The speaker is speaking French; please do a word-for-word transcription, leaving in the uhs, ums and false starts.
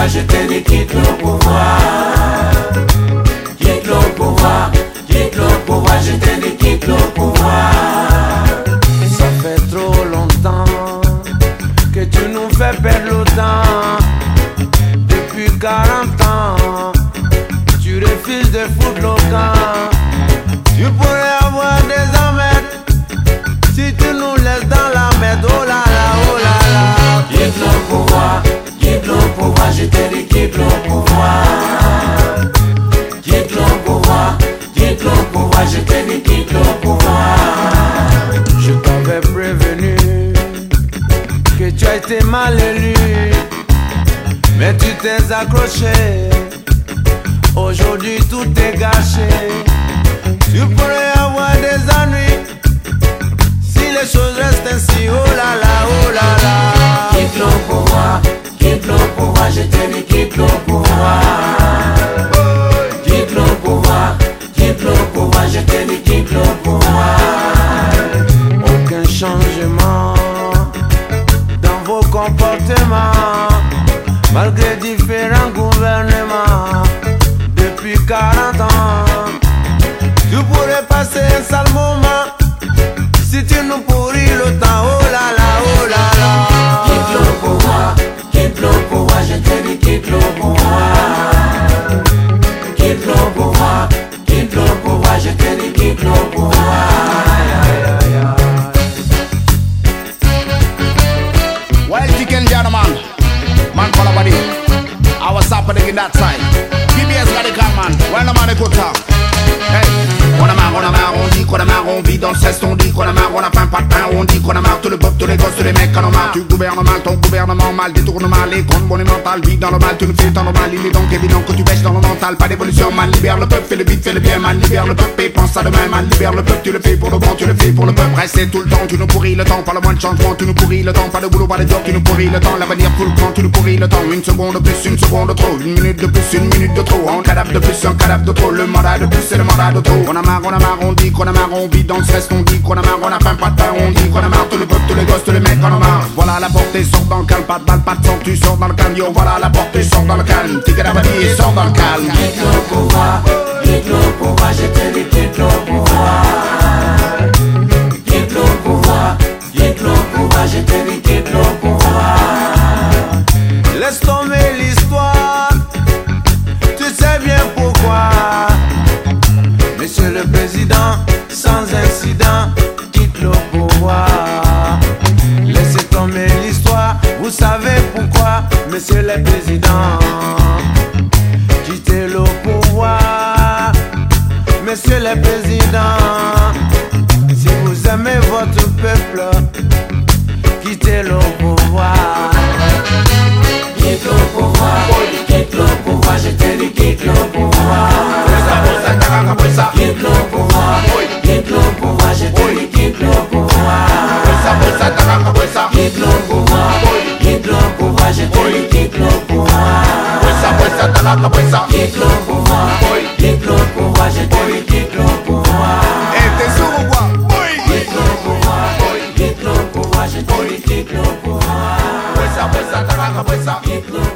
pouvoir, je te dis quitte le pouvoir. Quitte le pouvoir, quitte le pouvoir, je te dis quitte le pouvoir. Ça fait trop longtemps que tu nous fais perdre le temps. Depuis quarante ans, tu refuses de foutre le camp. Tu pourrais avoir des emmerdes si tu nous laisses dans la merde. Oh là là, oh là là. Quitte le pouvoir, quitte le pouvoir, je te dis quitte le pouvoir. Quitte le pouvoir, quitte le pouvoir, je te dis quitte le pouvoir. Je t'avais prévenu que tu as été mal élu, mais tu t'es accroché. Aujourd'hui tout est gâché. Tu pourrais avoir des ennuis si les choses restent ainsi. Oh là là, oh là là. Quitte le pouvoir, quitte le pouvoir, je te dis quitte le pouvoir. Quitte le pouvoir, quitte le pouvoir, je te dis quitte le pouvoir. Aucun changement dans vos comportements, malgré différents gouvernements depuis quarante ans. Tu pourrais passer un sale moment si tu nous pourris le temps. Oh là là, oh là là. Quitte le pouvoir, quitte le pouvoir, je te dis quitte le pouvoir. Quitte le pouvoir, quitte le pouvoir, je te dis quitte le pouvoir. Well, chicken gentlemen, man call a body. I was happening in that side. P B S radical man, well no man a good talk. Hey, on a marre, on a marre, on dit qu'on a marre, on vit dans le cesse, on dit qu'on a marre, on a faim, pas de pain, on dit qu'on a marre, tout le peuple, tous les gosses, tous les mecs en ont marre. Tu gouvernes mal, ton gouvernement mal, détourne mal, les comptes monumentales, vit dans le mal, tu nous fais tant normal, il est donc évident que tu baisses dans le mental, pas d'évolution, man, libère le peuple, fais le vite, fais le bien, man, libère le peuple, et pense à demain, man, libère le peuple, tu le fais pour le bon, tu le fais pour le peuple, restez tout le temps, tu nous pourris le temps, pas le moins de changement, tu nous pourris le temps, pas de boulot, pas de job, tu nous pourris le temps, l'avenir tout le temps, tu nous pourris le temps, une seconde de plus, une seconde de trop, une minute de plus, une minute de trop, un cadavre de plus, un cadavre de trop, le mandat de plus, c'est le mandat de trop, on a marre, on a marre, on dit qu'on a marre, on vit dans le stress, on dit qu'on a marre, on a faim, pas de pain, on dit qu'on a marre, tout le peuple, tous les gosses, tous les mecs en ont marre. Voilà la portée, sors dans le calme, pas de balle, pas de sang, tu sors dans le calme, yo, voilà la portée, sors dans le calme, tigre à et sors dans le calme. Quitte le pouvoir, quitte le pouvoir, je te dis quitte le pouvoir. Quitte le pouvoir, quitte le pouvoir, je te dis quitte le pouvoir. Laisse tomber l'histoire, tu sais bien pourquoi. Monsieur le Président, sans incident, quitte le pouvoir. Laissez tomber l'histoire, vous savez pourquoi. Monsieur le Président, quittez le pouvoir. Monsieur le Président, si vous aimez votre peuple, quittez le pouvoir. Quitte le pouvoir, quitte le pouvoir, je te dis quitte le pouvoir. Quitte le pouvoir, quitte le pouvoir, je te dis quitte le pouvoir. Quitte le pouvoir, quitte le pouvoir, je te dis quitte le pouvoir. Quitte le pouvoir, quitte le pouvoir, je te dis quitte le pouvoir. Eh, t'es sourd ou quoi? Quitte le pouvoir, quitte le pouvoir, je te dis quitte le pouvoir. Quitte le